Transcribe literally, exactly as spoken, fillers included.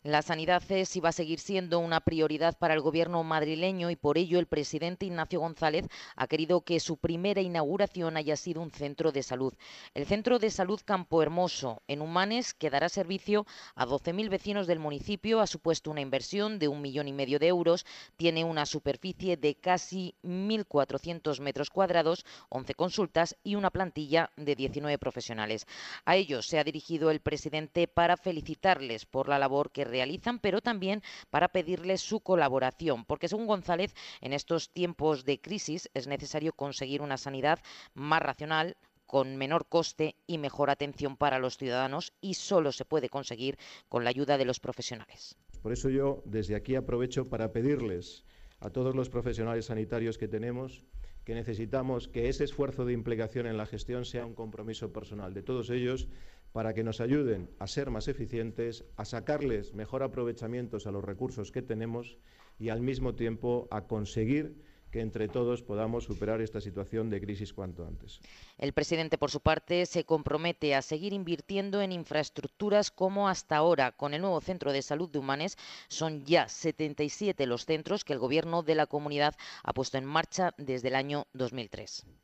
La sanidad es y va a seguir siendo una prioridad para el gobierno madrileño y por ello el presidente Ignacio González ha querido que su primera inauguración haya sido un centro de salud. El Centro de Salud Campo Hermoso, en Humanes, que dará servicio a doce mil vecinos del municipio, ha supuesto una inversión de un millón y medio de euros, tiene una superficie de casi mil cuatrocientos metros cuadrados, once consultas y una plantilla de diecinueve profesionales. A ellos se ha dirigido el presidente para felicitarles por la labor que realizan, pero también para pedirles su colaboración, porque según González, en estos tiempos de crisis es necesario conseguir una sanidad más racional, con menor coste y mejor atención para los ciudadanos, y solo se puede conseguir con la ayuda de los profesionales. Por eso yo desde aquí aprovecho para pedirles a todos los profesionales sanitarios que tenemos que necesitamos que ese esfuerzo de implicación en la gestión sea un compromiso personal de todos ellos para que nos ayuden a ser más eficientes, a sacarles mejor aprovechamientos a los recursos que tenemos y al mismo tiempo a conseguir que entre todos podamos superar esta situación de crisis cuanto antes. El presidente, por su parte, se compromete a seguir invirtiendo en infraestructuras como hasta ahora. Con el nuevo Centro de Salud de Humanes son ya setenta y siete los centros que el Gobierno de la comunidad ha puesto en marcha desde el año dos mil tres.